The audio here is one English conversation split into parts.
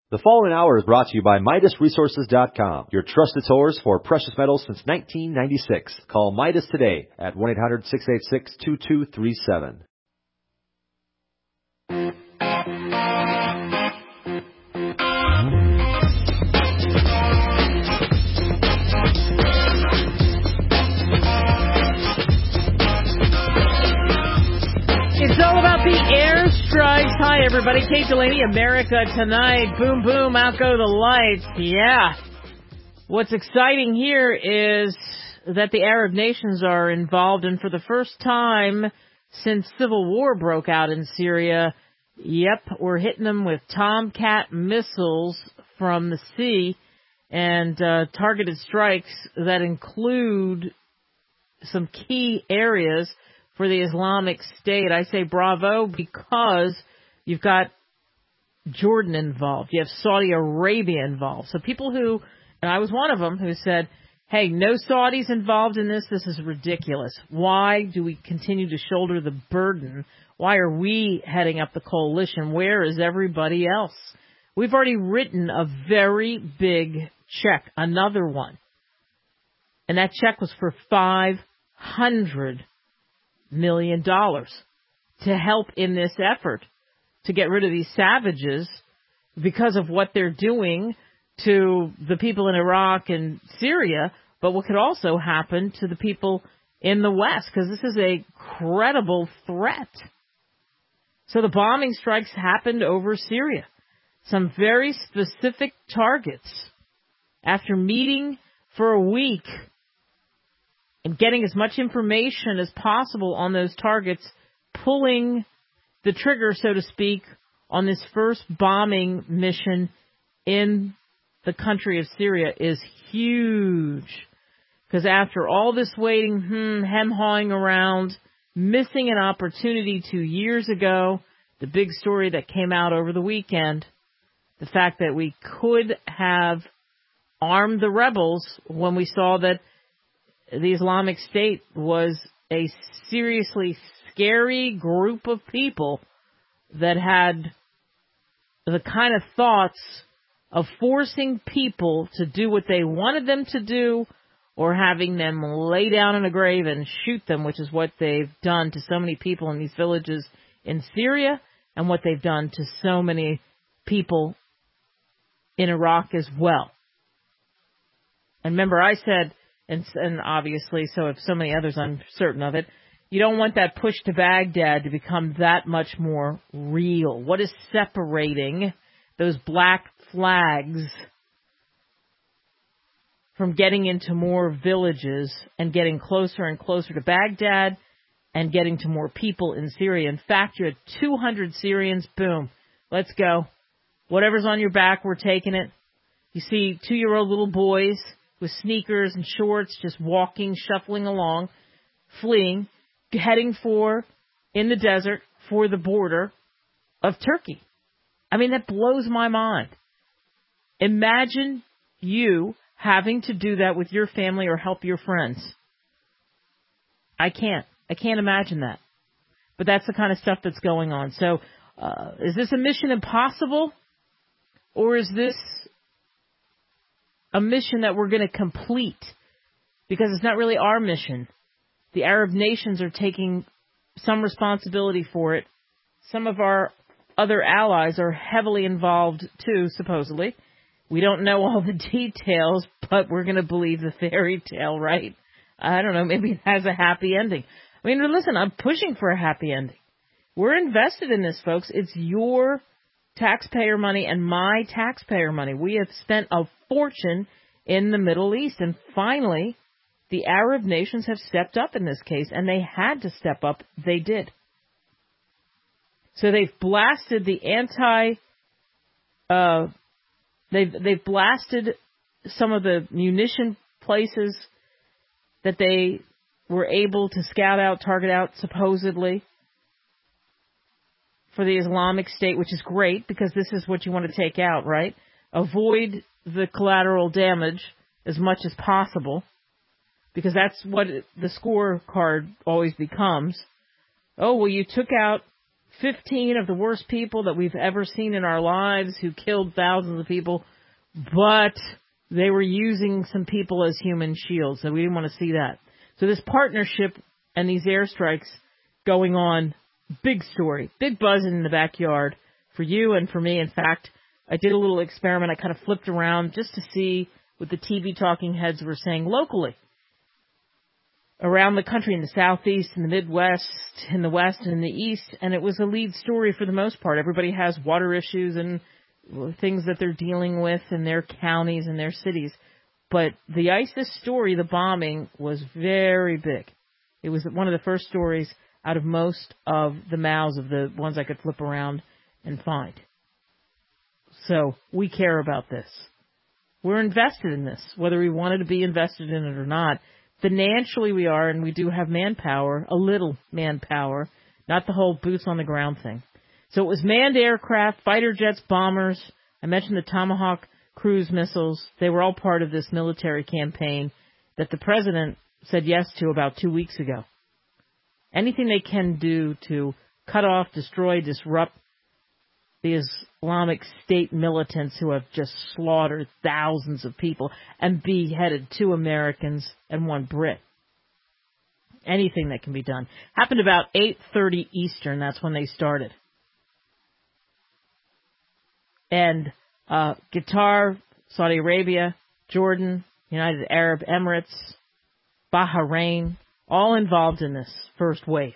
The following hour is brought to you by MidasResources.com, your trusted source for precious metals since 1996. Call Midas today at 1-800-686-2237. It's all about the airstrikes. Hi, everybody. Kate Delaney, America Tonight. Boom, boom, out go the lights. Yeah. What's exciting here is that the Arab nations are involved, and for the first time since civil war broke out in Syria, we're hitting them with Tomcat missiles from the sea and targeted strikes that include some key areas for the Islamic State. I say bravo because you've got Jordan involved. You have Saudi Arabia involved. So people who, and I was one of them, who said, hey, no Saudis involved in this. This is ridiculous. Why do we continue to shoulder the burden? Why are we heading up the coalition? Where is everybody else? We've already written a very big check, another one. And that check was for $500 million to help in this effort to get rid of these savages because of what they're doing to the people in Iraq and Syria, but what could also happen to the people in the West, because this is a credible threat. So the bombing strikes happened over Syria. Some very specific targets. After meeting for a week and getting as much information as possible on those targets, pulling the trigger, so to speak, on this first bombing mission in the country of Syria is huge. Because after all this waiting, hem-hawing around, missing an opportunity 2 years ago, the big story that came out over the weekend, the fact that we could have armed the rebels when we saw that the Islamic State was a seriously scary group of people that had the kind of thoughts of forcing people to do what they wanted them to do or having them lay down in a grave and shoot them, which is what they've done to so many people in these villages in Syria and what they've done to so many people in Iraq as well. And remember, I said, and obviously, so if so many others, I'm certain of it, you don't want that push to Baghdad to become that much more real. What is separating those black flags from getting into more villages and getting closer and closer to Baghdad and getting to more people in Syria? In fact, you had 200 Syrians, boom, let's go. Whatever's on your back, we're taking it. You see 2-year-old little boys with sneakers and shorts, just walking, shuffling along, fleeing, heading for, in the desert, for the border of Turkey. I mean, that blows my mind. Imagine you having to do that with your family or help your friends. I can't imagine that. But that's the kind of stuff that's going on. So, is this a mission impossible? Or is this a mission that we're going to complete? Because it's not really our mission. The Arab nations are taking some responsibility for it. Some of our other allies are heavily involved too, supposedly. We don't know all the details, but we're going to believe the fairy tale, right? I don't know, maybe it has a happy ending. I mean, listen, I'm pushing for a happy ending. We're invested in this, folks. It's your taxpayer money and my taxpayer money. We have spent a fortune in the Middle East, and finally, the Arab nations have stepped up in this case, and they had to step up. They did. So they've blasted the they've blasted some of the munition places that they were able to scout out, target out, supposedly, for the Islamic State, which is great because this is what you want to take out, right? Avoid the collateral damage as much as possible, because that's what the scorecard always becomes. Oh, well, you took out 15 of the worst people that we've ever seen in our lives who killed thousands of people, but they were using some people as human shields, so we didn't want to see that. So this partnership and these airstrikes going on, big story, big buzz in the backyard for you and for me. In fact, I did a little experiment. I kind of flipped around just to see what the TV talking heads were saying locally around the country, in the Southeast, in the Midwest, in the West, and in the East, and it was a lead story for the most part. Everybody has water issues and things that they're dealing with in their counties and their cities. But the ISIS story, the bombing, was very big. It was one of the first stories out of most of the mouths of the ones I could flip around and find. So we care about this. We're invested in this, whether we wanted to be invested in it or not. Financially we are, and we do have manpower, a little manpower, not the whole boots on the ground thing. So it was manned aircraft, fighter jets, bombers. I mentioned the Tomahawk cruise missiles. They were all part of this military campaign that the president said yes to about 2 weeks ago. Anything they can do to cut off, destroy, disrupt the Islamic State militants who have just slaughtered thousands of people and beheaded 2 Americans and 1 Brit. Anything that can be done. Happened about 8:30 Eastern. That's when they started. And Qatar, Saudi Arabia, Jordan, United Arab Emirates, Bahrain, all involved in this first wave.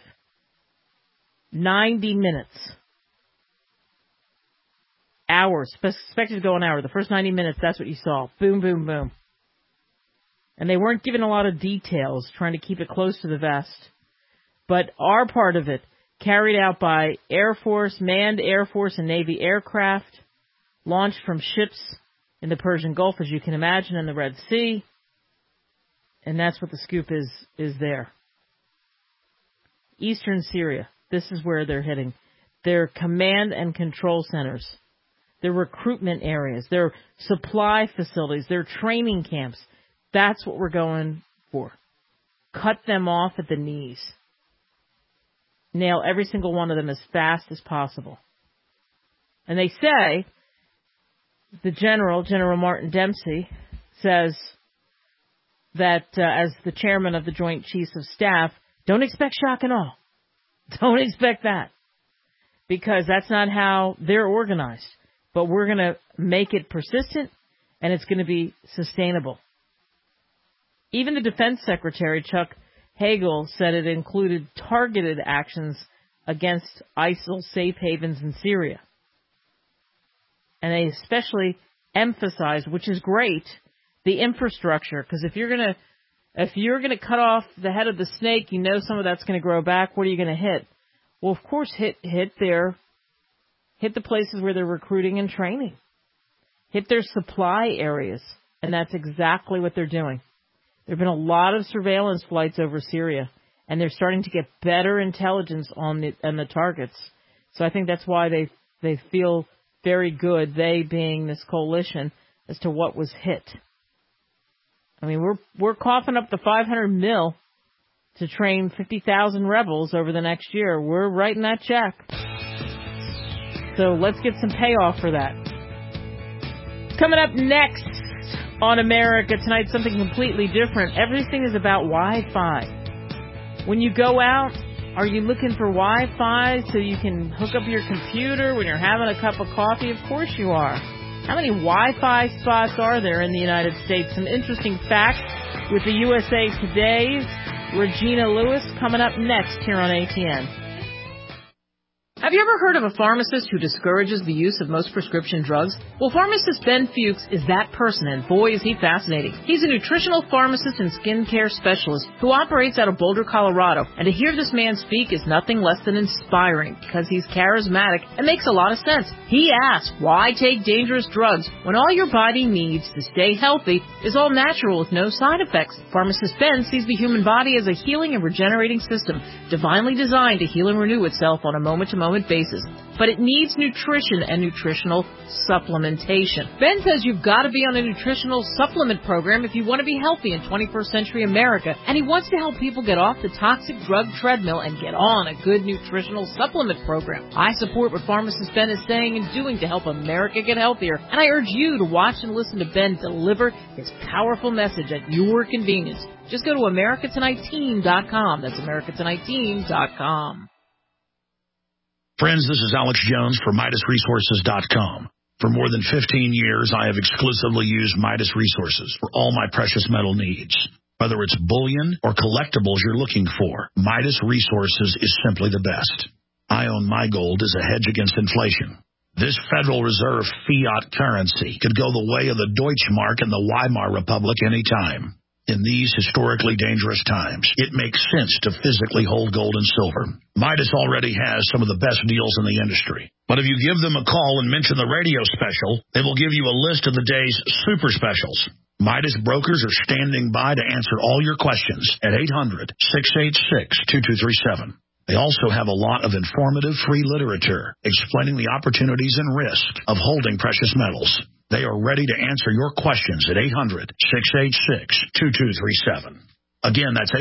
90 minutes. Hours. Expected to go an hour. The first 90 minutes, that's what you saw. Boom, boom, boom. And they weren't given a lot of details, trying to keep it close to the vest. But our part of it, carried out by Air Force, manned Air Force and Navy aircraft, launched from ships in the Persian Gulf, as you can imagine, in the Red Sea. And that's what the scoop is there. Eastern Syria. This is where they're hitting. Their command and control centers. Their recruitment areas. Their supply facilities. Their training camps. That's what we're going for. Cut them off at the knees. Nail every single one of them as fast as possible. And they say, the General Martin Dempsey, says that as the chairman of the Joint Chiefs of Staff, don't expect shock and awe. Don't expect that. Because that's not how they're organized. But we're going to make it persistent, and it's going to be sustainable. Even the Defense Secretary, Chuck Hagel, said it included targeted actions against ISIL safe havens in Syria. And they especially emphasized, which is great, the infrastructure. Because if you're going to cut off the head of the snake, you know some of that's going to grow back. What are you going to hit? Well, of course, hit the places where they're recruiting and training. Hit their supply areas. And that's exactly what they're doing. There have been a lot of surveillance flights over Syria, and they're starting to get better intelligence on the targets. So I think that's why they feel very good, they being this coalition, as to what was hit. I mean, we're coughing up the $500 million to train 50,000 rebels over the next year. We're writing that check. So let's get some payoff for that. Coming up next on America Tonight, something completely different. Everything is about Wi-Fi. When you go out, are you looking for Wi-Fi so you can hook up your computer when you're having a cup of coffee? Of course you are. How many Wi-Fi spots are there in the United States? Some interesting facts with the USA Today's Regina Lewis coming up next here on ATN. Have you ever heard of a pharmacist who discourages the use of most prescription drugs? Well, pharmacist Ben Fuchs is that person, and boy, is he fascinating. He's a nutritional pharmacist and skincare specialist who operates out of Boulder, Colorado. And to hear this man speak is nothing less than inspiring, because he's charismatic and makes a lot of sense. He asks, why take dangerous drugs when all your body needs to stay healthy is all natural with no side effects? Pharmacist Ben sees the human body as a healing and regenerating system, divinely designed to heal and renew itself on a moment-to-moment moment basis. But it needs nutrition and nutritional supplementation. Ben says you've got to be on a nutritional supplement program if you want to be healthy in 21st century America, and he wants to help people get off the toxic drug treadmill and get on a good nutritional supplement program. I support what pharmacist Ben is saying and doing to help America get healthier, and I urge you to watch and listen to Ben deliver his powerful message at your convenience. Just go to AmericaTonightTeam.com. That's AmericaTonightTeam.com. Friends, this is Alex Jones for MidasResources.com. For more than 15 years, I have exclusively used Midas Resources for all my precious metal needs. Whether it's bullion or collectibles you're looking for, Midas Resources is simply the best. I own my gold as a hedge against inflation. This Federal Reserve fiat currency could go the way of the Deutschmark and the Weimar Republic anytime. In these historically dangerous times, it makes sense to physically hold gold and silver. Midas already has some of the best deals in the industry. But if you give them a call and mention the radio special, they will give you a list of the day's super specials. Midas brokers are standing by to answer all your questions at 800-686-2237. They also have a lot of informative free literature explaining the opportunities and risk of holding precious metals. They are ready to answer your questions at 800-686-2237. Again, that's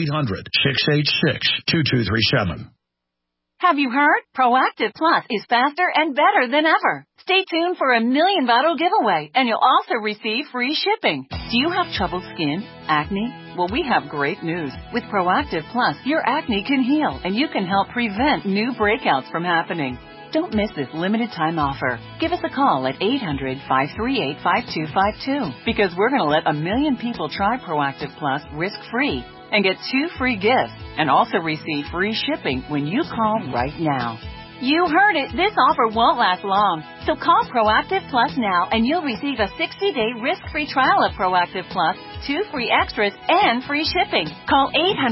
800-686-2237. Have you heard? Proactive Plus is faster and better than ever. Stay tuned for a $1 million bottle giveaway, and you'll also receive free shipping. Do you have troubled skin? Acne? Well, we have great news. With Proactive Plus, your acne can heal, and you can help prevent new breakouts from happening. Don't miss this limited time offer. Give us a call at 800-538-5252 because we're going to let 1 million people try Proactive Plus risk-free and get 2 free gifts and also receive free shipping when you call right now. You heard it. This offer won't last long. So call Proactive Plus now and you'll receive a 60-day risk-free trial of Proactive Plus, 2 free extras, and free shipping. Call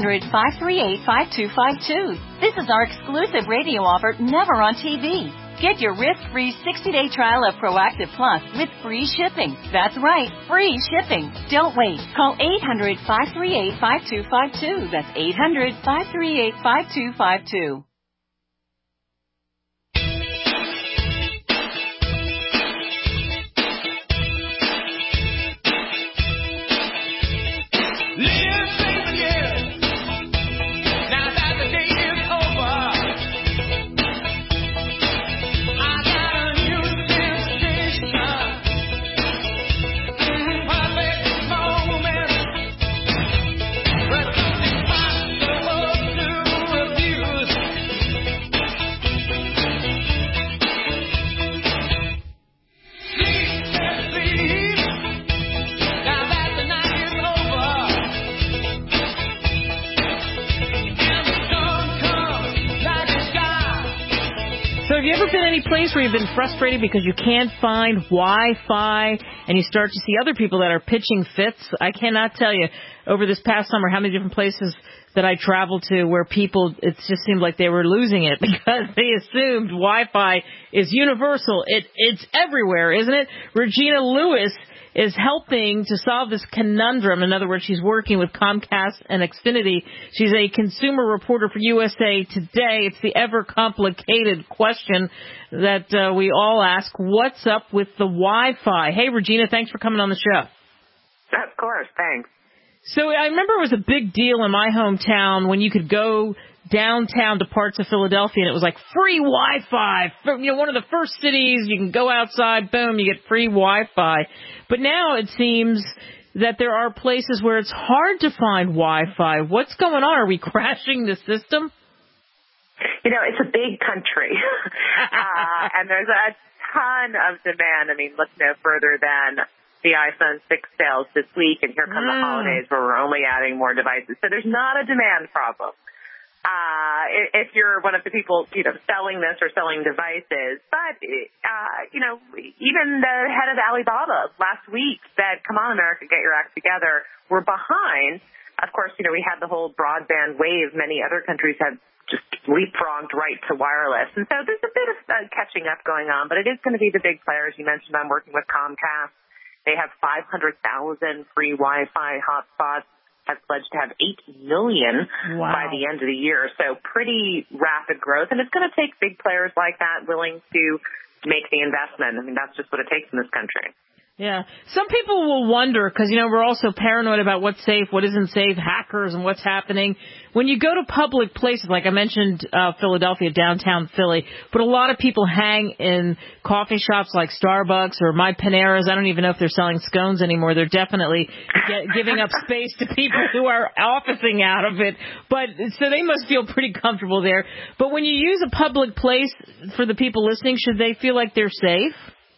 800-538-5252. This is our exclusive radio offer, never on TV. Get your risk-free 60-day trial of Proactive Plus with free shipping. That's right, free shipping. Don't wait. Call 800-538-5252. That's 800-538-5252. Have you ever been any place where you've been frustrated because you can't find Wi-Fi and you start to see other people that are pitching fits? I cannot tell you over this past summer how many different places that I traveled to where people, it just seemed like they were losing it because they assumed Wi-Fi is universal. It's everywhere, isn't it? Regina Lewis is helping to solve this conundrum. In other words, she's working with Comcast and Xfinity. She's a consumer reporter for USA Today. It's the ever-complicated question that we all ask, what's up with the Wi-Fi? Hey, Regina, thanks for coming on the show. Of course, thanks. So I remember it was a big deal in my hometown when you could go downtown to parts of Philadelphia and it was like free Wi-Fi. One of the first cities, you can go outside, boom, you get free Wi-Fi. But now it seems that there are places where it's hard to find Wi-Fi. What's going on? Are we crashing the system? It's a big country, and there's a ton of demand. I mean, look no further than the iPhone 6 sales this week, and here come the holidays where we're only adding more devices. So there's not a demand problem. If you're one of the people, selling this or selling devices. But, even the head of Alibaba last week said, come on, America, get your act together. We're behind. Of course, we had the whole broadband wave. Many other countries have just leapfrogged right to wireless. And so there's a bit of catching up going on, but it is going to be the big players. You mentioned I'm working with Comcast. They have 500,000 free Wi-Fi hotspots. has pledged to have 8 million by the end of the year. So pretty rapid growth. And it's going to take big players like that willing to make the investment. I mean, that's just what it takes in this country. Yeah. Some people will wonder, because, we're also paranoid about what's safe, what isn't safe, hackers and what's happening. When you go to public places, like I mentioned Philadelphia, downtown Philly, but a lot of people hang in coffee shops like Starbucks or My Paneras. I don't even know if they're selling scones anymore. They're definitely giving up space to people who are officing out of it. But so they must feel pretty comfortable there. But when you use a public place, for the people listening, should they feel like they're safe?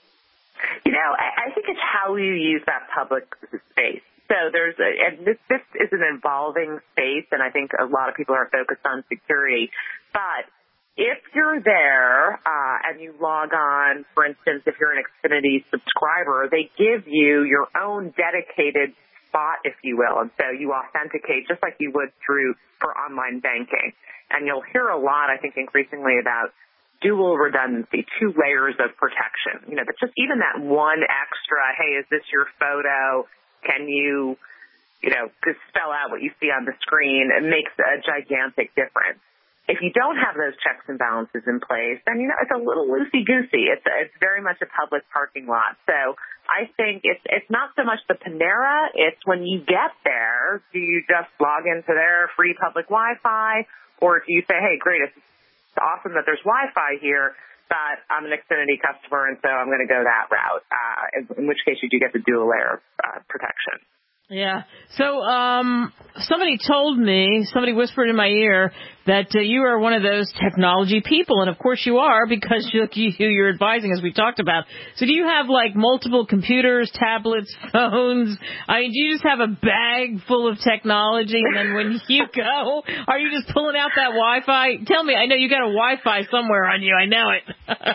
I think it's how you use that public space. So this is an evolving space, and I think a lot of people are focused on security. But if you're there and you log on, for instance, if you're an Xfinity subscriber, they give you your own dedicated spot, if you will, and so you authenticate just like you would for online banking. And you'll hear a lot, I think, increasingly about dual redundancy, 2 layers of protection. But just even that one extra, hey, is this your photo? Can you, just spell out what you see on the screen? It makes a gigantic difference. If you don't have those checks and balances in place, then, it's a little loosey-goosey. It's very much a public parking lot. So I think it's not so much the Panera. It's when you get there, do you just log into their free public Wi-Fi? Or do you say, hey, great, it's awesome that there's Wi-Fi here, but I'm an Xfinity customer, and so I'm going to go that route, in which case you do get the dual layer of protection. Yeah. So somebody whispered in my ear that you are one of those technology people, and of course you are, because you're advising, as we talked about. So do you have multiple computers, tablets, phones? Do you just have a bag full of technology, and then when you go, are you just pulling out that Wi-Fi? Tell me, I know you got a Wi-Fi somewhere on you. I know it.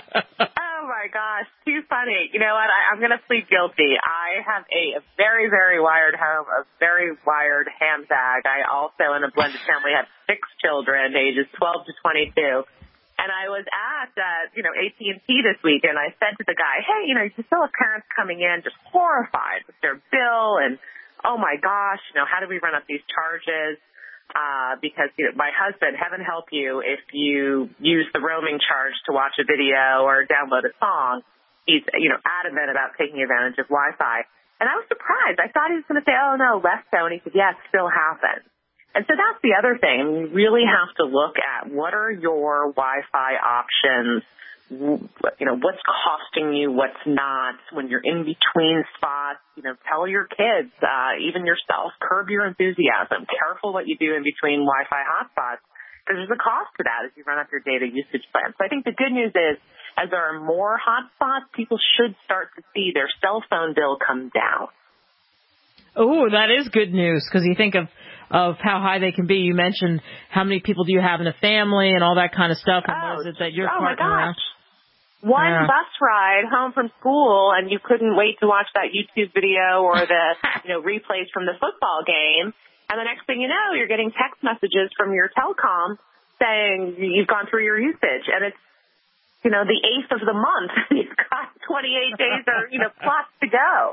Oh my gosh, too funny. You know what? I'm going to plead guilty. I have a very, very wired home, a very wired handbag. I also, in a blended family, have 6 children, ages 12 to 22. And I was at, AT&T this week, and I said to the guy, hey, you still have parents coming in just horrified with their bill, and oh my gosh, how do we run up these charges? Because my husband, heaven help you, if you use the roaming charge to watch a video or download a song, he's, adamant about taking advantage of Wi-Fi. And I was surprised. I thought he was going to say, oh, no, less so. And he said, yes, still happens. And so that's the other thing. You really have to look at what are your Wi-Fi options, what's costing you, what's not. When you're in between spots, tell your kids, even yourself, curb your enthusiasm. Careful what you do in between Wi-Fi hotspots, because there's a cost to that as you run up your data usage plan. So I think the good news is, as there are more hotspots, people should start to see their cell phone bill come down. Oh, that is good news, because you think of how high they can be. You mentioned how many people do you have in a family and all that kind of stuff. And what is it that you're parking around? One bus ride home from school, and you couldn't wait to watch that YouTube video or the replays from the football game. And the next thing you know, you're getting text messages from your telecom saying you've gone through your usage, and it's the 8th of the month. You've got 28 days or plus to go.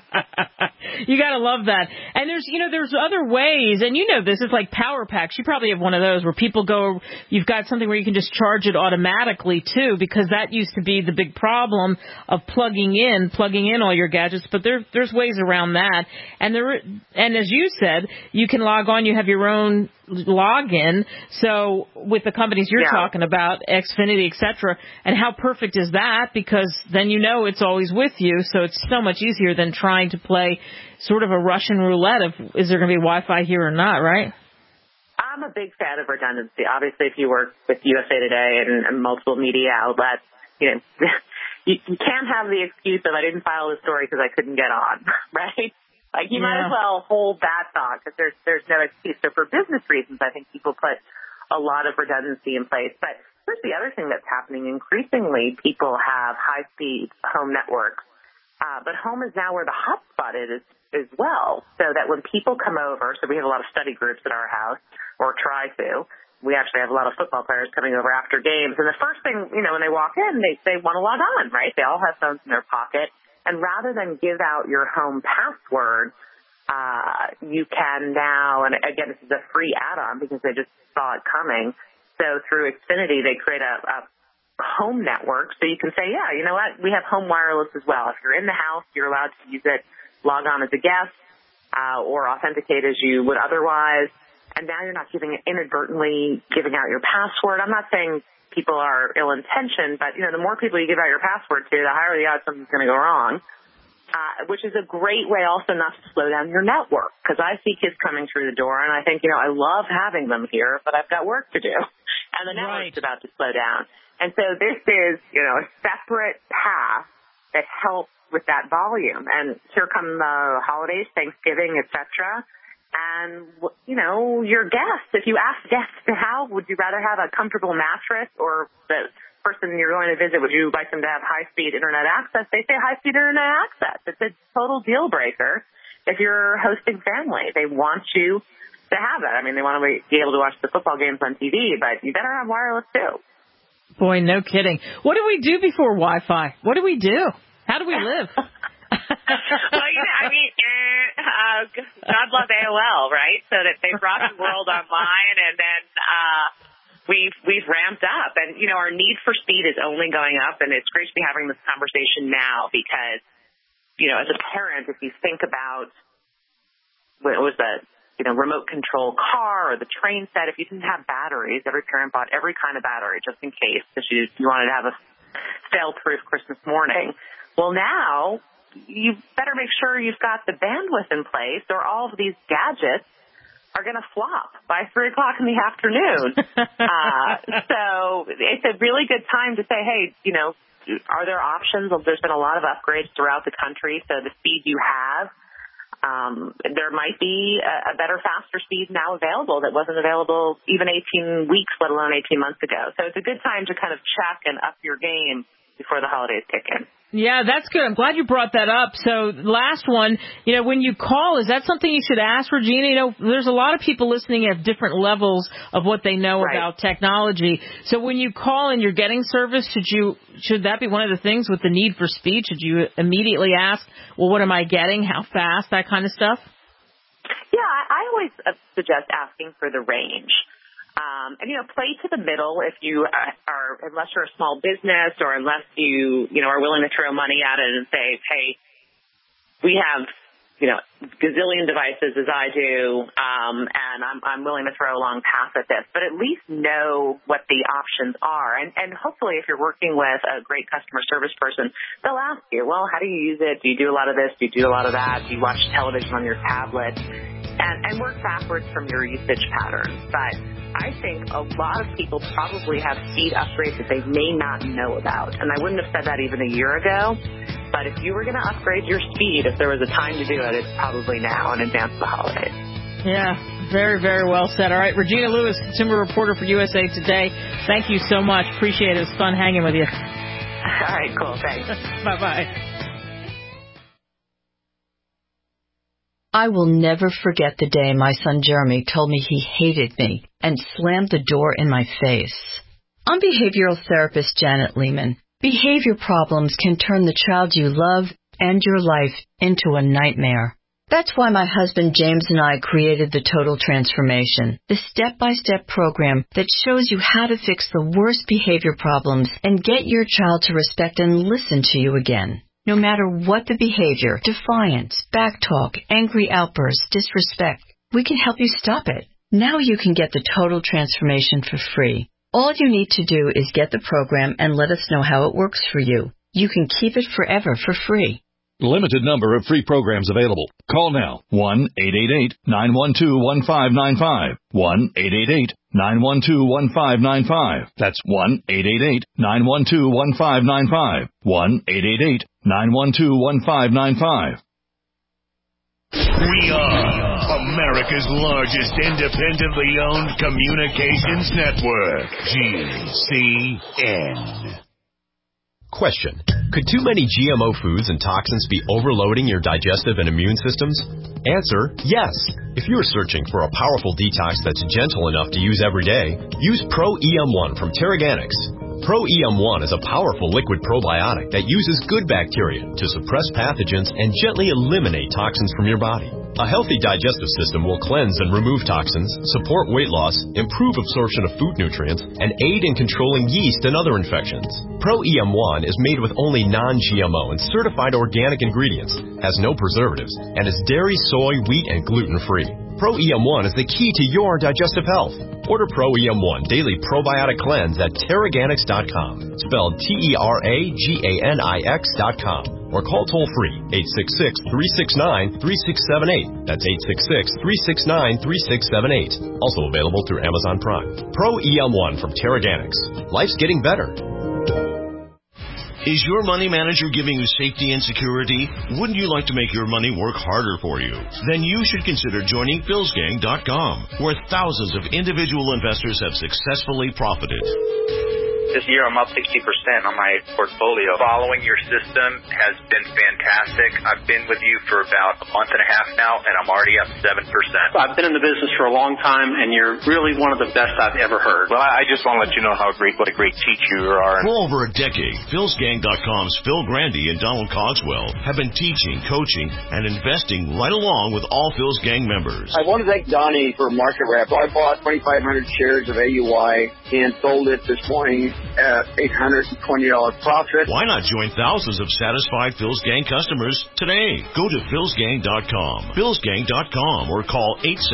You gotta love that. And there's other ways, and this is like Power Packs. You probably have one of those where people go, you've got something where you can just charge it automatically too, because that used to be the big problem of plugging in all your gadgets, but there's ways around that. And as you said, you can log on, you have your own login. So with the companies you're talking about, Xfinity, etc., and how perfect is that? Because then it's always with you, so it's so much easier than trying to play sort of a Russian roulette of is there going to be Wi-Fi here or not, right? I'm a big fan of redundancy. Obviously, if you work with USA Today and multiple media outlets, you can't have the excuse of I didn't file the story because I couldn't get on, right? You might as well hold that thought because there's no excuse. So for business reasons, I think people put a lot of redundancy in place. But here's the other thing that's happening. Increasingly, people have high-speed home networks. But home is now where the hotspot is as well, so that when people come over, so we have a lot of study groups at our house, or try to. We actually have a lot of football players coming over after games. And the first thing, when they walk in, they want to log on, right? They all have phones in their pocket. And rather than give out your home password, You can now, and again, this is a free add-on because they just saw it coming. So through Xfinity, they create a home network. So you can say, yeah, you know what? We have home wireless as well. If you're in the house, you're allowed to use it, log on as a guest, or authenticate as you would otherwise. And now you're not inadvertently giving out your password. I'm not saying people are ill-intentioned, but, the more people you give out your password to, the higher the odds something's going to go wrong. Which is a great way also not to slow down your network, because I see kids coming through the door and I think, I love having them here, but I've got work to do. And the network's about to slow down. And so this is, a separate path that helps with that volume. And here come the holidays, Thanksgiving, et cetera. And, your guests, if you ask guests now, would you rather have a comfortable mattress or the person you're going to visit, would you like them to have high-speed internet access? They say high-speed internet access. It's a total deal breaker if you're hosting family. They want you to have it. I mean, they want to be able to watch the football games on TV, but you better have wireless too. Boy, no kidding. What do we do before Wi-Fi? What do we do? How do we live? Well, God love AOL, right? So that they brought the world online, and then we've ramped up, and our need for speed is only going up, and it's great to be having this conversation now because as a parent, if you think about what was the remote control car or the train set, if you didn't have batteries, every parent bought every kind of battery just in case because you wanted to have a fail-proof Christmas morning. Well, now you better make sure you've got the bandwidth in place, or all of these gadgets are going to flop by 3 o'clock in the afternoon. So it's a really good time to say, hey, are there options? There's been a lot of upgrades throughout the country, so the speed you have, there might be a better, faster speed now available that wasn't available even 18 weeks, let alone 18 months ago. So it's a good time to kind of check and up your game before the holidays kick in. Yeah, that's good. I'm glad you brought that up. So last one, when you call, is that something you should ask, Regina? There's a lot of people listening at different levels of what they know about technology. So when you call and you're getting service, should that be one of the things with the need for speed? Should you immediately ask, well, what am I getting? How fast? That kind of stuff? Yeah, I always suggest asking for the range. And, play to the middle if you are, unless you're a small business or unless you are willing to throw money at it and say, hey, we have, gazillion devices as I do, and I'm willing to throw a long pass at this. But at least know what the options are. And hopefully if you're working with a great customer service person, they'll ask you, well, how do you use it? Do you do a lot of this? Do you do a lot of that? Do you watch television on your tablet? And work backwards from your usage patterns. But I think a lot of people probably have speed upgrades that they may not know about. And I wouldn't have said that even a year ago. But if you were going to upgrade your speed, if there was a time to do it, it's probably now in advance of the holidays. Yeah, very, very well said. All right, Regina Lewis, consumer reporter for USA Today. Thank you so much. Appreciate it. It was fun hanging with you. All right, cool. Thanks. Bye-bye. I will never forget the day my son Jeremy told me he hated me and slammed the door in my face. I'm behavioral therapist Janet Lehman. Behavior problems can turn the child you love and your life into a nightmare. That's why my husband James and I created the Total Transformation, the step-by-step program that shows you how to fix the worst behavior problems and get your child to respect and listen to you again. No matter what the behavior, defiance, backtalk, angry outbursts, disrespect, we can help you stop it. Now you can get the Total Transformation for free. All you need to do is get the program and let us know how it works for you. You can keep it forever for free. Limited number of free programs available. Call now. 1-888-912-1595. 1-888-912-1595. That's 1-888-912-1595. 1-888-912-1595. We are America's largest independently owned communications network, GCN. Question. Could too many GMO foods and toxins be overloading your digestive and immune systems? Answer, yes. If you are searching for a powerful detox that's gentle enough to use every day, use Pro EM1 from Terraganics. Pro EM1 is a powerful liquid probiotic that uses good bacteria to suppress pathogens and gently eliminate toxins from your body. A healthy digestive system will cleanse and remove toxins, support weight loss, improve absorption of food nutrients, and aid in controlling yeast and other infections. Pro EM1 is made with only non-GMO and certified organic ingredients, has no preservatives, and is dairy, soy, wheat, and gluten-free. Pro EM1 is the key to your digestive health. Order Pro EM1 Daily Probiotic Cleanse at Teraganix.com, spelled TERAGANIX.com, or call toll-free 866-369-3678. That's 866-369-3678. Also available through Amazon Prime. Pro EM1 from Teraganix. Life's getting better. Is your money manager giving you safety and security? Wouldn't you like to make your money work harder for you? Then you should consider joining PhilsGang.com, where thousands of individual investors have successfully profited. This year I'm up 60% on my portfolio. Following your system has been fantastic. I've been with you for about a month and a half now, and I'm already up 7%. I've been in the business for a long time, and you're really one of the best I've ever heard. Well, I just want to let you know what a great teacher you are. For over a decade, PhilsGang.com's Phil Grandy and Donald Cogswell have been teaching, coaching, and investing right along with all Phil's Gang members. I want to thank Donnie for market wrap. I bought 2,500 shares of AUI and sold it this morning at $820 profit. Why not join thousands of satisfied Phil's Gang customers today? Go to philsgang.com, philsgang.com, or call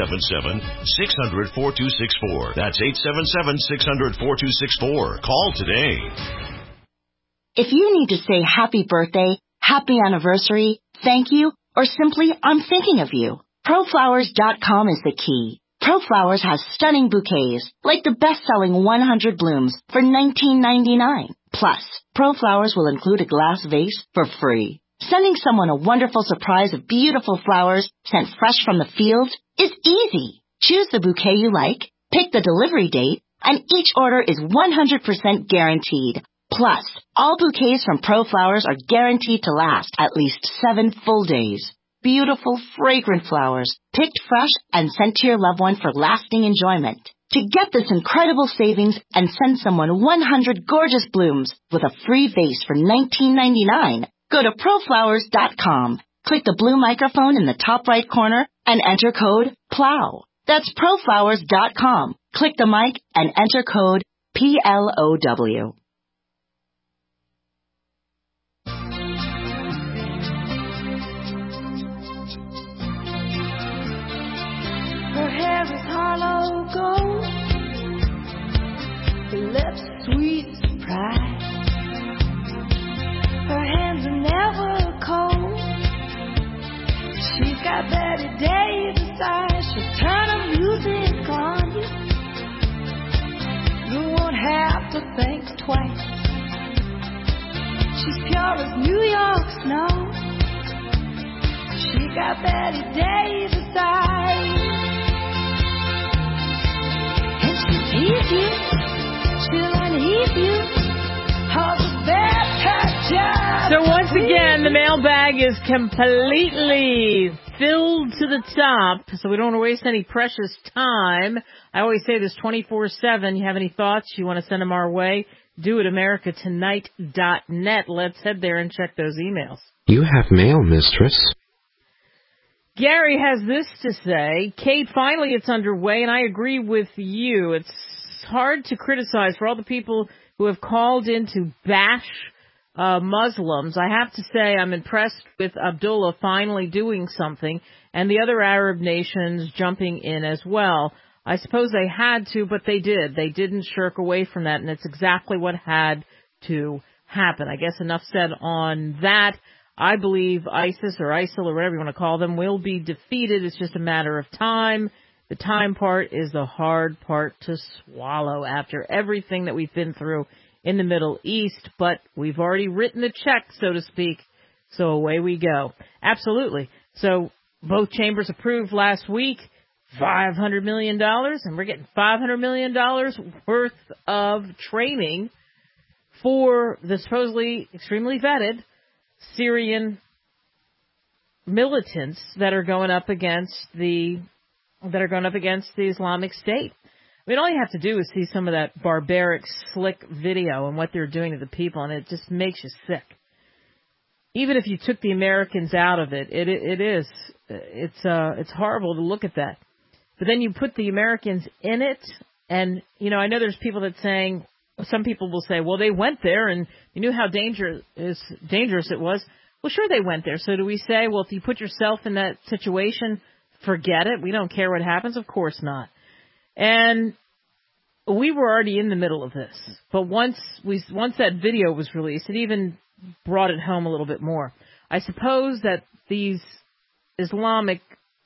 877-600-4264. That's 877-600-4264. Call today. If you need to say happy birthday, happy anniversary, thank you, or simply I'm thinking of you, ProFlowers.com is the key. ProFlowers has stunning bouquets, like the best-selling 100 blooms for $19.99. Plus, ProFlowers will include a glass vase for free. Sending someone a wonderful surprise of beautiful flowers sent fresh from the field is easy. Choose the bouquet you like, pick the delivery date, and each order is 100% guaranteed. Plus, all bouquets from ProFlowers are guaranteed to last at least 7 full days. Beautiful, fragrant flowers, picked fresh and sent to your loved one for lasting enjoyment. To get this incredible savings and send someone 100 gorgeous blooms with a free vase for $19.99, go to ProFlowers.com. Click the blue microphone in the top right corner and enter code PLOW. That's ProFlowers.com. Click the mic and enter code PLOW. Her hair is hollow gold, her lips sweet surprise. Her hands are never cold. She's got Betty Davis eyes. She'll turn her music on you. You won't have to think twice. She's pure as New York snow. She got Betty Davis eyes. Tease you, she'll unheap you. So once again, the mailbag is completely filled to the top, so we don't want to waste any precious time. I always say this 24/7. You have any thoughts? You want to send them our way? Do it, americatonight.net. Let's head there and check those emails. You have mail, mistress. Gary has this to say. Kate, finally it's underway, and I agree with you. It's hard to criticize for all the people who have called in to bash Muslims. I have to say I'm impressed with Abdullah finally doing something, and the other Arab nations jumping in as well. I suppose they had to, but they did. They didn't shirk away from that, and it's exactly what had to happen. I guess enough said on that. I believe ISIS or ISIL or whatever you want to call them will be defeated. It's just a matter of time. The time part is the hard part to swallow after everything that we've been through in the Middle East. But we've already written the check, so to speak. So away we go. Absolutely. So both chambers approved last week $500 million, and we're getting $500 million worth of training for the supposedly extremely vetted Syrian militants that are going up against the Islamic State. I mean, all you have to do is see some of that barbaric, slick video and what they're doing to the people, and it just makes you sick. Even if you took the Americans out of it, it's horrible to look at that. But then you put the Americans in it, and, you know, I know there's people that saying, some people will say, well, they went there and you knew how dangerous it was. Well, sure, they went there. So do we say, well, if you put yourself in that situation, forget it? We don't care what happens? Of course not. And we were already in the middle of this. But once that video was released, it even brought it home a little bit more. I suppose that these Islamic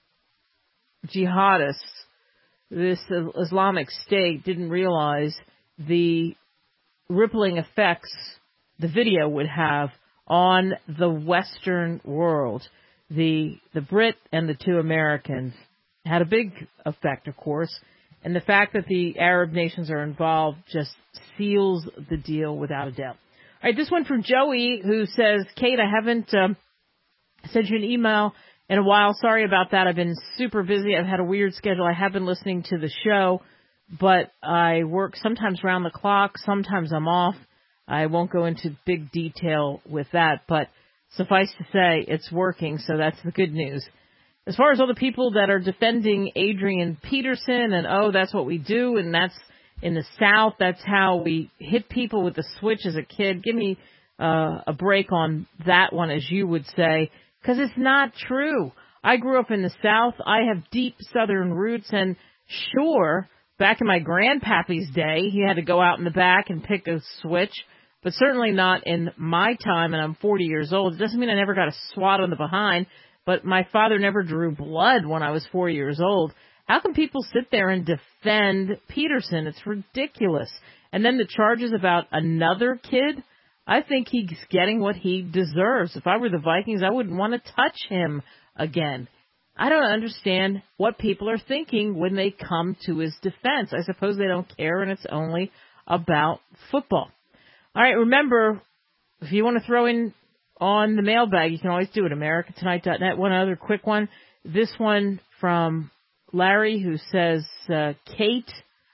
jihadists, this Islamic State, didn't realize the rippling effects the video would have on the Western world. The Brit and the two Americans had a big effect, of course, and the fact that the Arab nations are involved just seals the deal without a doubt. All right, this one from Joey, who says, Kate, I haven't sent you an email in a while. Sorry about that. I've been super busy. I've had a weird schedule. I have been listening to the show, but I work sometimes round the clock. Sometimes I'm off. I won't go into big detail with that, but suffice to say, it's working, so that's the good news. As far as all the people that are defending Adrian Peterson and, oh, that's what we do, and that's in the South, that's how we hit people with the switch as a kid. Give me a break on that one, as you would say, because it's not true. I grew up in the South. I have deep Southern roots, and sure, back in my grandpappy's day, he had to go out in the back and pick a switch, but certainly not in my time, and I'm 40 years old. It doesn't mean I never got a swat on the behind, but my father never drew blood when I was 4 years old. How can people sit there and defend Peterson? It's ridiculous. And then the charges about another kid, I think he's getting what he deserves. If I were the Vikings, I wouldn't want to touch him again. I don't understand what people are thinking when they come to his defense. I suppose they don't care, and it's only about football. All right, remember, if you want to throw in on the mailbag, you can always do it, americatonight.net. One other quick one. This one from Larry, who says, Kate,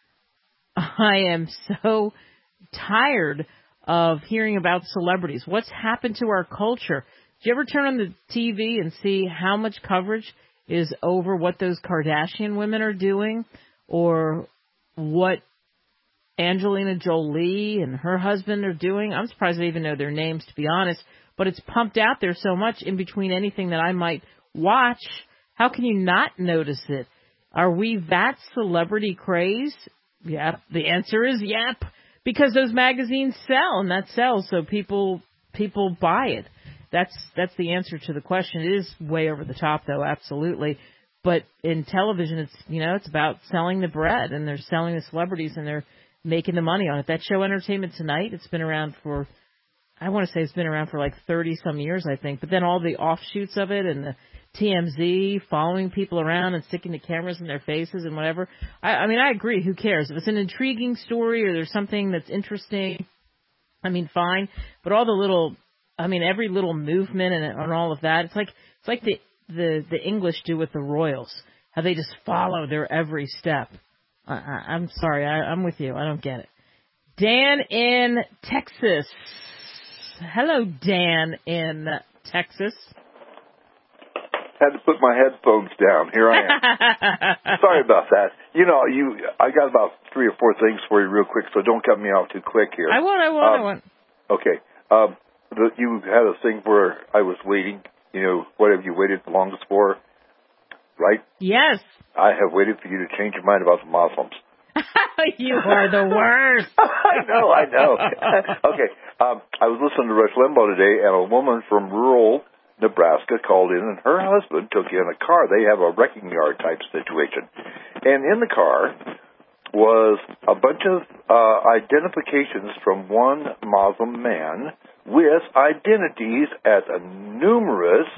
I am so tired of hearing about celebrities. What's happened to our culture? Do you ever turn on the TV and see how much coverage is over what those Kardashian women are doing, or what Angelina Jolie and her husband are doing? I'm surprised I even know their names, to be honest, but it's pumped out there so much in between anything that I might watch. How can you not notice it? Are we that celebrity crazed? Yep. The answer is yep, because those magazines sell, and that sells, so people buy it. That's the answer to the question. It is way over the top, though, absolutely. But in television, it's about selling the bread, and they're selling the celebrities, and they're making the money on it. That show, Entertainment Tonight, it's been around for, I want to say it's been around for like 30-some years, I think. But then all the offshoots of it and the TMZ following people around and sticking the cameras in their faces and whatever. I mean, I agree. Who cares? If it's an intriguing story or there's something that's interesting, I mean, fine. But all the little, every little movement and all of that, it's like the English do with the royals, how they just follow their every step. I'm sorry. I'm with you. I don't get it. Dan in Texas. Hello, Dan in Texas. Had to put my headphones down. Here I am. Sorry about that. I got about 3 or 4 things for you real quick, so don't cut me off too quick here. I won't. Okay. You had a thing where I was waiting, what have you waited the longest for, right? Yes. I have waited for you to change your mind about the Muslims. You are the worst. I know. Okay. I was listening to Rush Limbaugh today, and a woman from rural Nebraska called in, and her husband took in a car. They have a wrecking yard type situation. And in the car was a bunch of identifications from one Muslim man with identities at numerous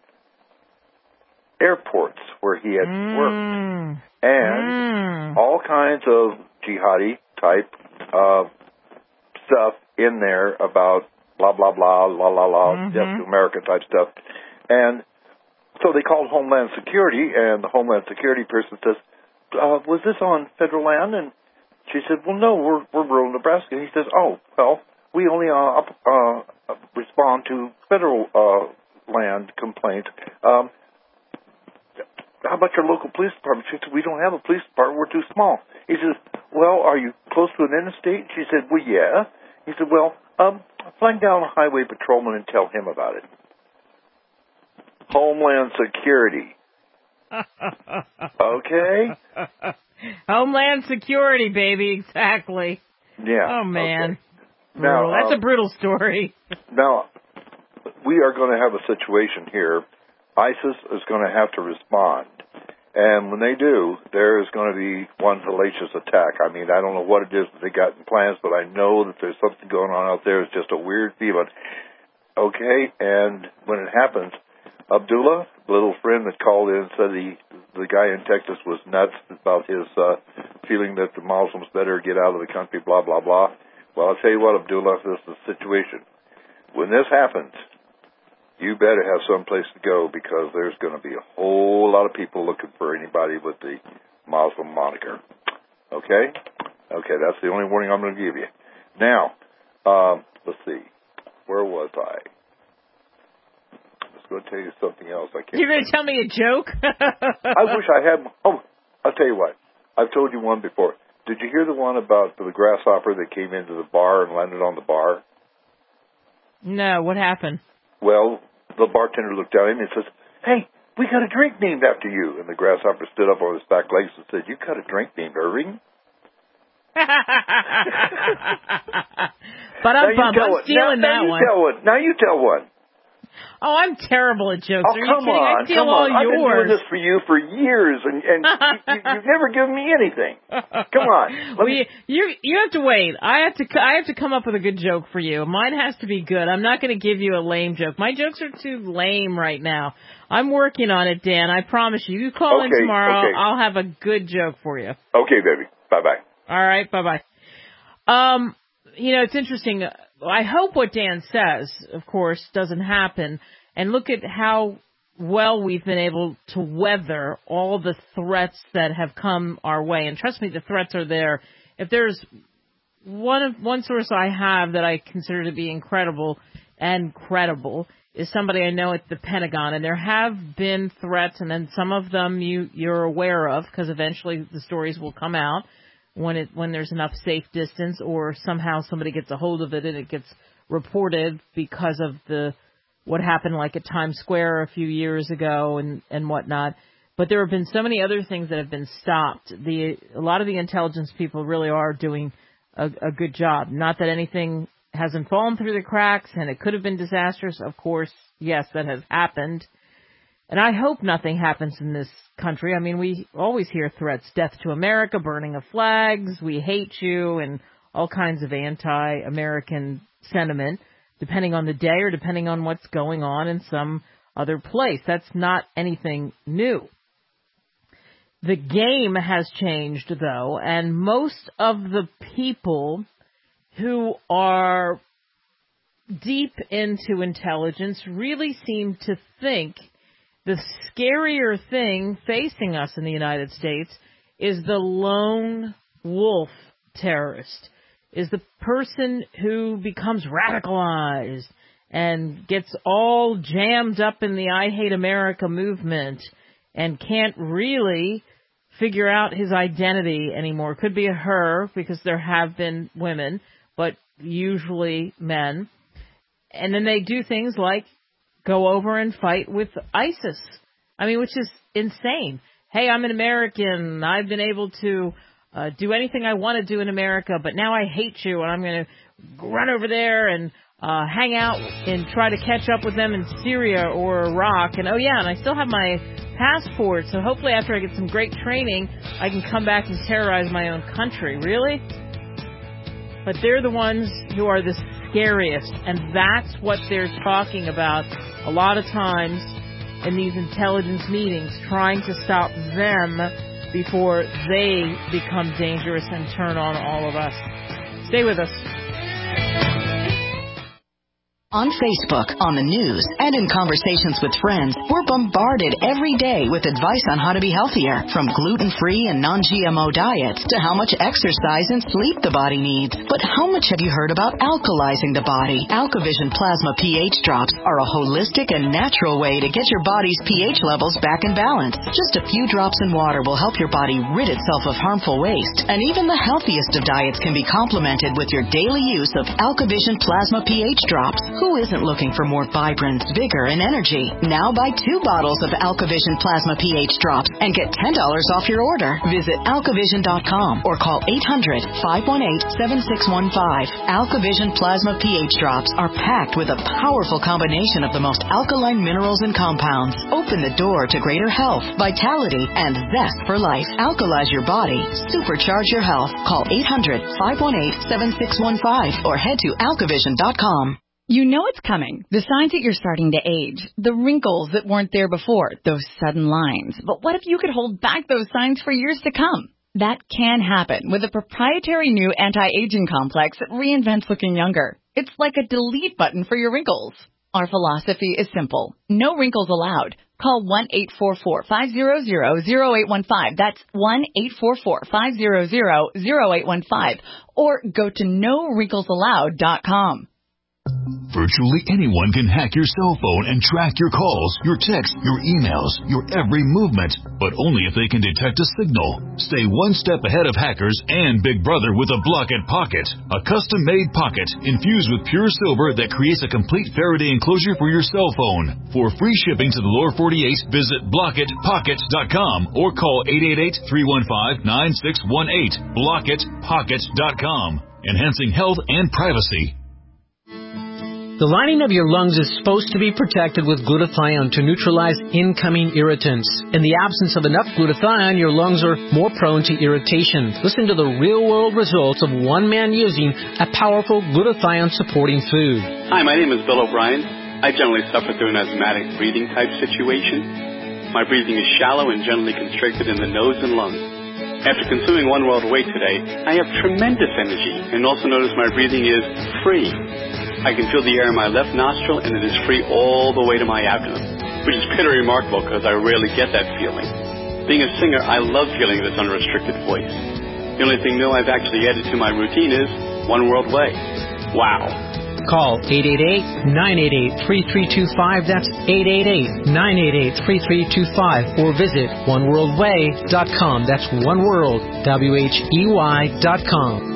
airports where he had worked. And all kinds of jihadi type stuff in there about blah, blah, blah, la, la, la, death to America type stuff. And so they called Homeland Security, and the Homeland Security person says, was this on federal land? And She said, well, no, we're rural Nebraska. He says, oh, well, we only respond to federal land complaint. How about your local police department? She said, we don't have a police department. We're too small. He says, well, are you close to an interstate? She said, well, yeah. He said, well, flag down a highway patrolman and tell him about it. Homeland Security. Okay? Homeland Security, baby, exactly. Yeah. Oh, man. Okay. Now, that's a brutal story. Now, we are going to have a situation here. ISIS is going to have to respond. And when they do, there is going to be one hellacious attack. I mean, I don't know what it is that they got in plans, but I know that there's something going on out there. It's just a weird feeling. Okay? And when it happens, Abdullah, the little friend that called in, said the guy in Texas was nuts about his feeling that the Muslims better get out of the country, blah, blah, blah. Well, I'll tell you what, Abdullah, this is the situation. When this happens, you better have some place to go because there's going to be a whole lot of people looking for anybody with the Muslim moniker. Okay? Okay, that's the only warning I'm going to give you. Now, let's see. Where was I? Going to tell you something else. I can't. You're going to tell me a joke? I wish I had. Oh, I'll tell you what. I've told you one before. Did you hear the one about the grasshopper that came into the bar and landed on the bar? No. What happened? Well, the bartender looked at him and says, "Hey, we got a drink named after you." And the grasshopper stood up on his back legs and said, "You got a drink named Irving?" But I'm stealing that one. Now you tell one. Oh, I'm terrible at jokes. Oh, Are you come kidding? on, I steal come all on. I've been yours. doing this for you for years, and you've never given me anything. Come on. You have to wait. I have to come up with a good joke for you. Mine has to be good. I'm not going to give you a lame joke. My jokes are too lame right now. I'm working on it, Dan. I promise you. You call in tomorrow. Okay. I'll have a good joke for you. Okay, baby. Bye-bye. All right. Bye-bye. It's interesting. I hope what Dan says, of course, doesn't happen. And look at how well we've been able to weather all the threats that have come our way. And trust me, the threats are there. If there's one source I have that I consider to be incredible and credible is somebody I know at the Pentagon. And there have been threats, and then some of them you're aware of because eventually the stories will come out when there's enough safe distance or somehow somebody gets a hold of it and it gets reported because of what happened like at Times Square a few years ago and whatnot. But there have been so many other things that have been stopped. A lot of the intelligence people really are doing a good job. Not that anything hasn't fallen through the cracks and it could have been disastrous. Of course, yes, that has happened. And I hope nothing happens in this country. I mean, we always hear threats, death to America, burning of flags, we hate you, and all kinds of anti-American sentiment, depending on the day or depending on what's going on in some other place. That's not anything new. The game has changed, though, and most of the people who are deep into intelligence really seem to think the scarier thing facing us in the United States is the lone wolf terrorist, is the person who becomes radicalized and gets all jammed up in the I Hate America movement and can't really figure out his identity anymore. Could be a her, because there have been women, but usually men. And then they do things like go over and fight with ISIS. I mean, which is insane. Hey, I'm an American. I've been able to do anything I want to do in America, but now I hate you, and I'm going to run over there and hang out and try to catch up with them in Syria or Iraq. And, oh, yeah, and I still have my passport, so hopefully after I get some great training, I can come back and terrorize my own country. Really? But they're the ones who are the scariest, and that's what they're talking about a lot of times in these intelligence meetings, trying to stop them before they become dangerous and turn on all of us. Stay with us. On Facebook, on the news, and in conversations with friends, we're bombarded every day with advice on how to be healthier, from gluten-free and non-GMO diets to how much exercise and sleep the body needs. But how much have you heard about alkalizing the body? AlkaVision Plasma pH drops are a holistic and natural way to get your body's pH levels back in balance. Just a few drops in water will help your body rid itself of harmful waste. And even the healthiest of diets can be complemented with your daily use of AlkaVision Plasma pH drops. Who isn't looking for more vibrance, vigor, and energy? Now buy 2 bottles of AlkaVision Plasma pH drops and get $10 off your order. Visit AlkaVision.com or call 800-518-7615. AlkaVision Plasma pH drops are packed with a powerful combination of the most alkaline minerals and compounds. Open the door to greater health, vitality, and zest for life. Alkalize your body. Supercharge your health. Call 800-518-7615 or head to AlkaVision.com. You know it's coming. The signs that you're starting to age. The wrinkles that weren't there before. Those sudden lines. But what if you could hold back those signs for years to come? That can happen with a proprietary new anti-aging complex that reinvents looking younger. It's like a delete button for your wrinkles. Our philosophy is simple. No wrinkles allowed. Call 1-844-500-0815. That's 1-844-500-0815. Or go to NoWrinklesAllowed.com. Virtually anyone can hack your cell phone and track your calls, your texts, your emails, your every movement, but only if they can detect a signal. Stay one step ahead of hackers and Big Brother with a Block-It Pocket, a custom-made pocket infused with pure silver that creates a complete Faraday enclosure for your cell phone. For free shipping to the lower 48, visit blockitpocket.com or call 888-315-9618. blockitpocket.com, enhancing health and privacy. The lining of your lungs is supposed to be protected with glutathione to neutralize incoming irritants. In the absence of enough glutathione, your lungs are more prone to irritation. Listen to the real-world results of one man using a powerful glutathione-supporting food. Hi, my name is Bill O'Brien. I generally suffer through an asthmatic breathing type situation. My breathing is shallow and generally constricted in the nose and lungs. After consuming One World Whey today, I have tremendous energy and also notice my breathing is free. I can feel the air in my left nostril, and it is free all the way to my abdomen, which is pretty remarkable because I rarely get that feeling. Being a singer, I love feeling this unrestricted voice. The only thing new I've actually added to my routine is One World Whey. Wow. Call 888-988-3325. That's 888-988-3325. Or visit oneworldwhey.com. That's oneworld, WHEY.com.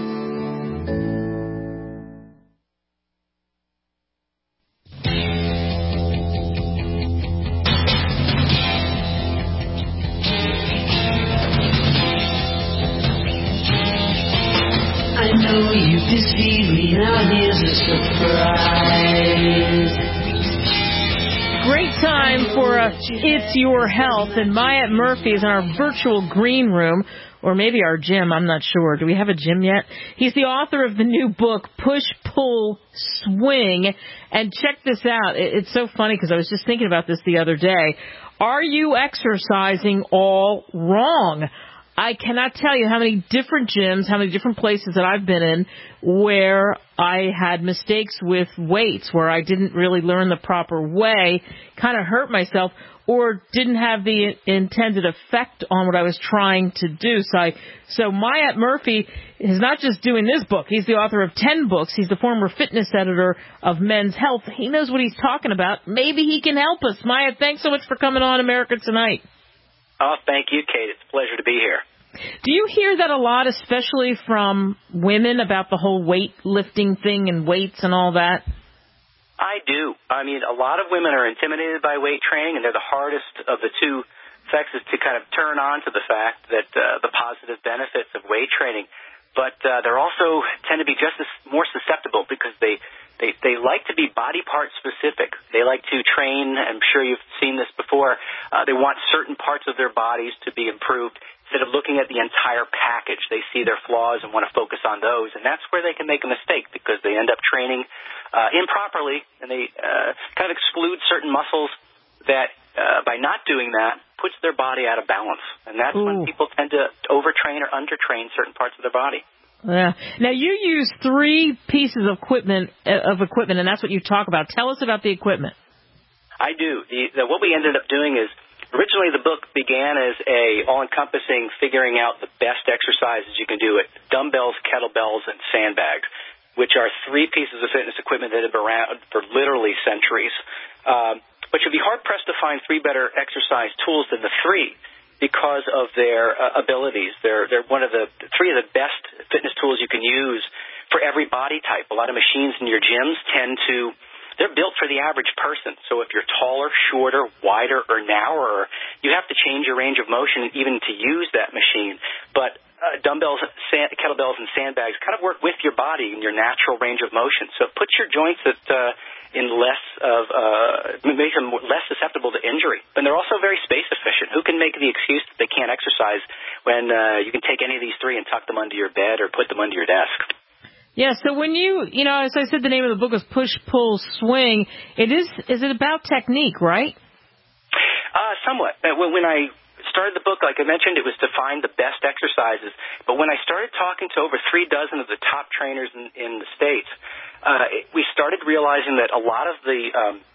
Great time for It's Your Health, and Myatt Murphy is in our virtual green room, or maybe our gym, I'm not sure. Do we have a gym yet? He's the author of the new book, Push, Pull, Swing, and check this out. It's so funny because I was just thinking about this the other day. Are you exercising all wrong? I cannot tell you how many different gyms, how many different places that I've been in where I had mistakes with weights, where I didn't really learn the proper way, kind of hurt myself, or didn't have the intended effect on what I was trying to do. So Myatt Murphy is not just doing this book. He's the author of 10 books. He's the former fitness editor of Men's Health. He knows what he's talking about. Maybe he can help us. Myatt, thanks so much for coming on America Tonight. Oh, thank you, Kate. It's a pleasure to be here. Do you hear that a lot, especially from women, about the whole weightlifting thing and weights and all that? I do. I mean, a lot of women are intimidated by weight training, and they're the hardest of the two sexes to kind of turn on to the fact that the positive benefits of weight training. But they're also tend to be just as more susceptible because they like to be body part specific. They like to train. I'm sure you've seen this before. They want certain parts of their bodies to be improved. Instead of looking at the entire package, they see their flaws and want to focus on those, and that's where they can make a mistake because they end up training improperly, and they kind of exclude certain muscles that, by not doing that, puts their body out of balance. And that's when people tend to overtrain or undertrain certain parts of their body. Yeah. Now, you use 3 pieces of equipment, and that's what you talk about. Tell us about the equipment. I do. What we ended up doing is, originally the book began as a all-encompassing figuring out the best exercises you can do with dumbbells, kettlebells, and sandbags, which are 3 pieces of fitness equipment that have been around for literally centuries. But you'd be hard-pressed to find 3 better exercise tools than the 3 because of their abilities. They're one of the 3 of the best fitness tools you can use for every body type. A lot of machines in your gyms they're built for the average person. So if you're taller, shorter, wider, or narrower, you have to change your range of motion even to use that machine. But dumbbells, kettlebells, and sandbags kind of work with your body and your natural range of motion. So it puts your joints makes them less susceptible to injury. And they're also very space efficient. Who can make the excuse that they can't exercise when you can take any of these 3 and tuck them under your bed or put them under your desk? Yeah, so when as I said, the name of the book is Push, Pull, Swing. Is it about technique, right? Somewhat. When I started the book, like I mentioned, it was to find the best exercises. But when I started talking to over 3 dozen of the top trainers in the States, we started realizing that a lot of the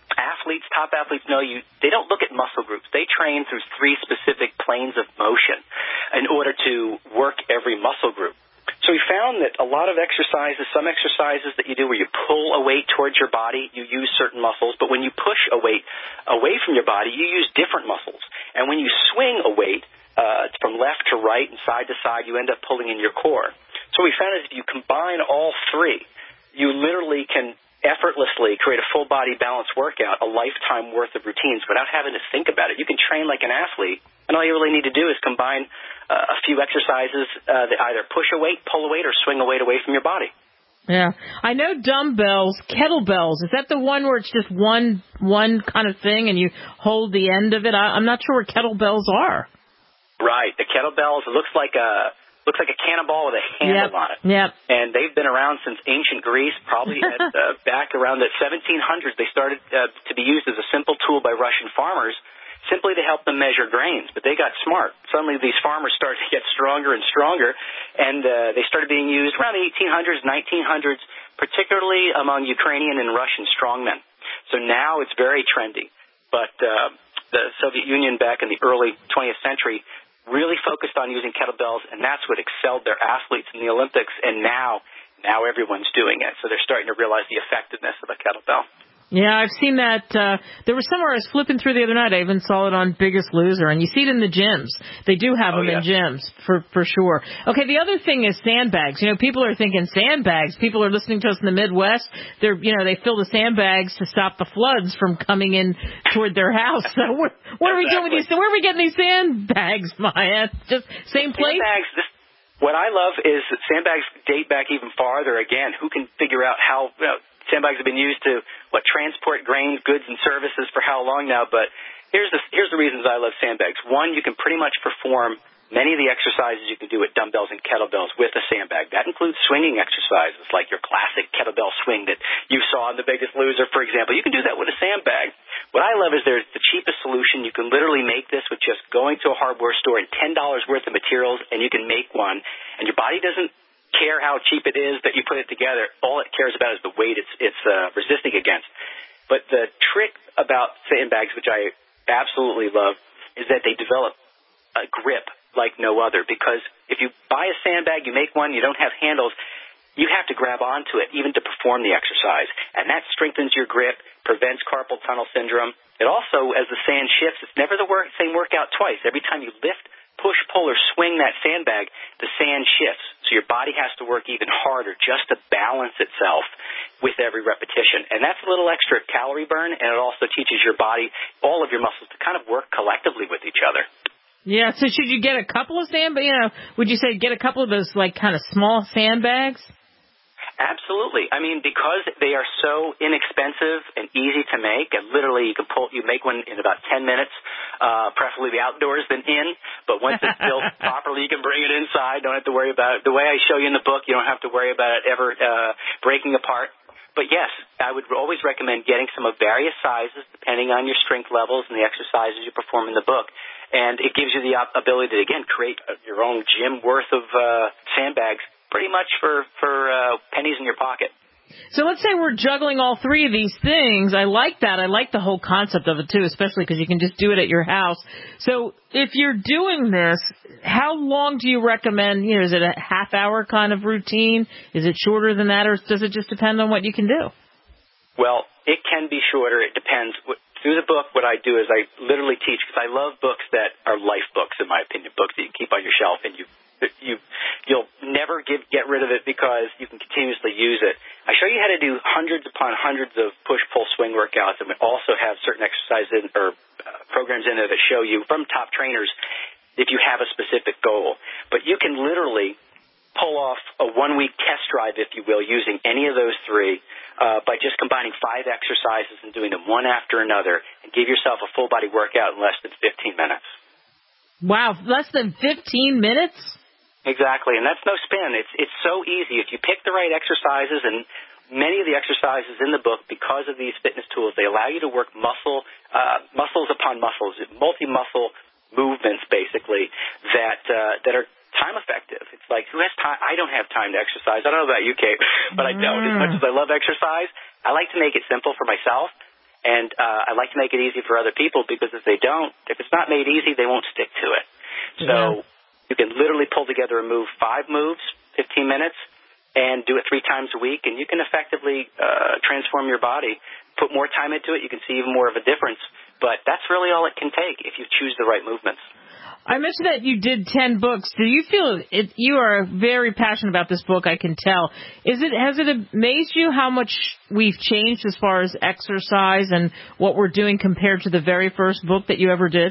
top athletes they don't look at muscle groups. They train through 3 specific planes of motion in order to work every muscle group. So we found that a lot of some exercises that you do where you pull a weight towards your body, you use certain muscles, but when you push a weight away from your body, you use different muscles. And when you swing a weight from left to right and side to side, you end up pulling in your core. So we found that if you combine all 3, you literally can effortlessly create a full body balance workout, a lifetime worth of routines without having to think about it. You can train like an athlete, and all you really need to do is combine a few exercises that either push a weight, pull a weight, or swing a weight away from your body. Yeah. I know dumbbells, kettlebells. Is that the one where it's just one kind of thing and you hold the end of it? I'm not sure what kettlebells are. Right. The kettlebells, it looks like a cannonball with a handle on it. Yep. And they've been around since ancient Greece, probably back around the 1700s. They started to be used as a simple tool by Russian farmers simply to help them measure grains. But they got smart. Suddenly these farmers started to get stronger and stronger, and they started being used around the 1800s, 1900s, particularly among Ukrainian and Russian strongmen. So now it's very trendy. But the Soviet Union back in the early 20th century really focused on using kettlebells, and that's what excelled their athletes in the Olympics, and now everyone's doing it. So they're starting to realize the effectiveness of a kettlebell. Yeah, I've seen that. There was somewhere I was flipping through the other night. I even saw it on Biggest Loser, and you see it in the gyms. They do have them in gyms, for sure. Okay, the other thing is sandbags. People are thinking sandbags. People are listening to us in the Midwest. They fill the sandbags to stop the floods from coming in toward their house. So what are we doing with these? So where are we getting these sandbags, Maya? Just same place? Sandbags, what I love is that sandbags date back even farther. Again, who can figure out how sandbags have been used to transport grains, goods, and services for how long now? But here's the reasons I love sandbags. One, you can pretty much perform many of the exercises you can do with dumbbells and kettlebells with a sandbag. That includes swinging exercises like your classic kettlebell swing that you saw in The Biggest Loser, for example. You can do that with a sandbag. What I love is there's the cheapest solution. You can literally make this with just going to a hardware store and $10 worth of materials, and you can make one. And your body doesn't care how cheap it is that you put it together. All it cares about is the weight it's resisting against. But the trick about sandbags, which I absolutely love, is that they develop a grip like no other. Because if you buy a sandbag, you make one, you don't have handles, you have to grab onto it even to perform the exercise. And that strengthens your grip, prevents carpal tunnel syndrome. It also, as the sand shifts, it's never the same workout twice. Every time you lift, push, pull, or swing that sandbag, the sand shifts. So your body has to work even harder just to balance itself with every repetition. And that's a little extra calorie burn, and it also teaches your body, all of your muscles, to kind of work collectively with each other. Yeah, so should you get a couple of sandbags? Would you say get a couple of those, kind of small sandbags? Absolutely. I mean, because they are so inexpensive and easy to make, and literally you make one in about 10 minutes, preferably outdoors than in, but once it's built properly, you can bring it inside, don't have to worry about it. The way I show you in the book, you don't have to worry about it ever breaking apart. But yes, I would always recommend getting some of various sizes, depending on your strength levels and the exercises you perform in the book. And it gives you the ability to, again, create your own gym worth of sandbags pretty much for pennies in your pocket. So let's say we're juggling all three of these things. I like that. I like the whole concept of it, too, especially because you can just do it at your house. So if you're doing this, how long do you recommend? Is it a half-hour kind of routine? Is it shorter than that, or does it just depend on what you can do? Well, it can be shorter. It depends. Through the book, what I do is I literally teach, because I love books that are life books, in my opinion, books that you keep on your shelf, and you'll never get rid of it because you can continuously use it. I show you how to do hundreds upon hundreds of push-pull swing workouts, and we also have certain exercises or programs in there that show you from top trainers if you have a specific goal. But you can literally pull off a 1-week test drive, if you will, using any of those three by just combining 5 exercises and doing them one after another, and give yourself a full-body workout in less than 15 minutes. Wow, less than 15 minutes? Exactly, and that's no spin. It's so easy. If you pick the right exercises, and many of the exercises in the book, because of these fitness tools, they allow you to work muscles upon muscles, multi-muscle movements, basically, that are time effective. It's like, who has time? I don't have time to exercise. I don't know about you, Kate, but I don't. As much as I love exercise, I like to make it simple for myself, and I like to make it easy for other people, because if it's not made easy, they won't stick to it. So you can literally pull together a move, 5 moves, 15 minutes, and do it 3 times a week, and you can effectively transform your body. Put more time into it, you can see even more of a difference. But that's really all it can take if you choose the right movements. I mentioned that you did 10 books. Do you feel you are very passionate about this book, I can tell. Has it amazed you how much we've changed as far as exercise and what we're doing compared to the very first book that you ever did?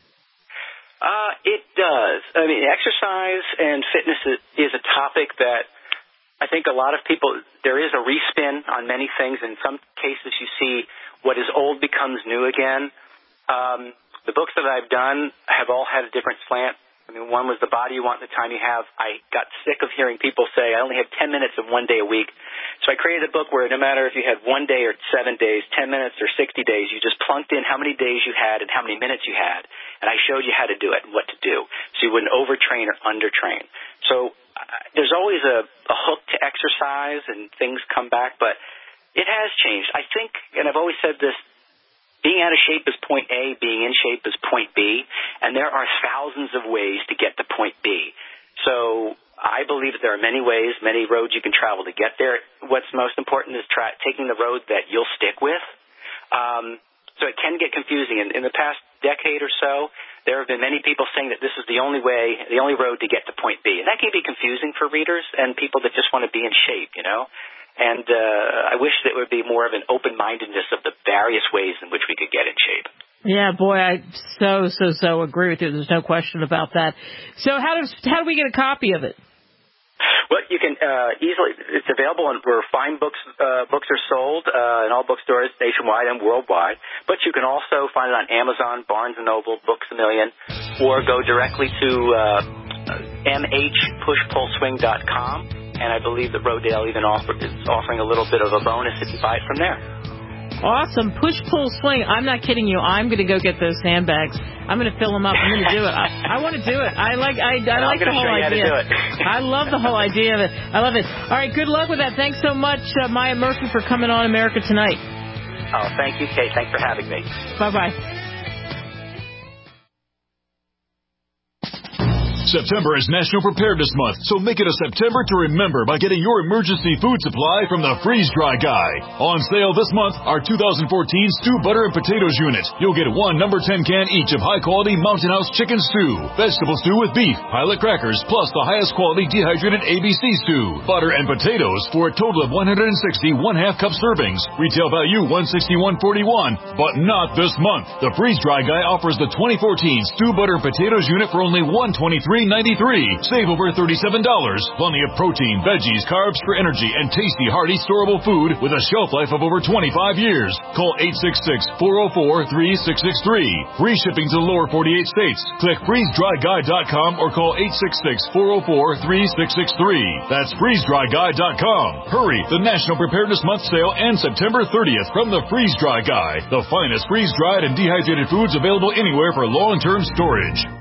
It does. I mean, exercise and fitness is a topic that I think a lot of people, there is a respin on many things. In some cases, you see what is old becomes new again. The books that I've done have all had a different slant. I mean, one was The Body You Want, the Time You Have. I got sick of hearing people say, I only have 10 minutes of 1 day a week. So I created a book where no matter if you had 1 day or 7 days, 10 minutes or 60 days, you just plunked in how many days you had and how many minutes you had. And I showed you how to do it and what to do so you wouldn't overtrain or undertrain. So there's always a hook to exercise and things come back, but it has changed. I think, and I've always said this, being out of shape is point A, being in shape is point B, and there are thousands of ways to get to point B. So I believe that there are many ways, many roads you can travel to get there. What's most important is taking the road that you'll stick with. So it can get confusing. In the past decade or so, there have been many people saying that this is the only way, the only road to get to point B. And that can be confusing for readers and people that just want to be in shape, And I wish there would be more of an open-mindedness of the various ways in which we could get in shape. Yeah, boy, I so agree with you. There's no question about that. So how do we get a copy of it? Well, you can easily. It's available where fine books are sold in all bookstores nationwide and worldwide. But you can also find it on Amazon, Barnes & Noble, Books A Million, or go directly to mhpushpullswing.com. And I believe that Rodale even is offering a little bit of a bonus if you buy it from there. Awesome. Push, pull, swing. I'm not kidding you. I'm going to go get those sandbags. I'm going to fill them up. I'm going to do it. I want to do it. I like the whole idea. I love the whole idea of it. I love it. All right. Good luck with that. Thanks so much, Maya Murphy, for coming on America Tonight. Oh, thank you, Kate. Thanks for having me. Bye-bye. September is National Preparedness Month, so make it a September to remember by getting your emergency food supply from the Freeze Dry Guy. On sale this month, our 2014 Stew Butter and Potatoes unit. You'll get 1 number 10 can each of high-quality Mountain House chicken stew, vegetable stew with beef, pilot crackers, plus the highest quality dehydrated ABC stew, butter and potatoes for a total of 160 1/2 cup servings. Retail value $161.41, but not this month. The Freeze Dry Guy offers the 2014 Stew Butter and Potatoes unit for only $123.93. Save over $37. Plenty of protein, veggies, carbs for energy, and tasty, hearty, storable food with a shelf life of over 25 years. Call 866-404-3663. Free shipping to the lower 48 states. Click freezedryguy.com or call 866-404-3663. That's freezedryguy.com. Hurry! The National Preparedness Month sale ends September 30th from the Freeze Dry Guy. The finest freeze-dried and dehydrated foods available anywhere for long-term storage.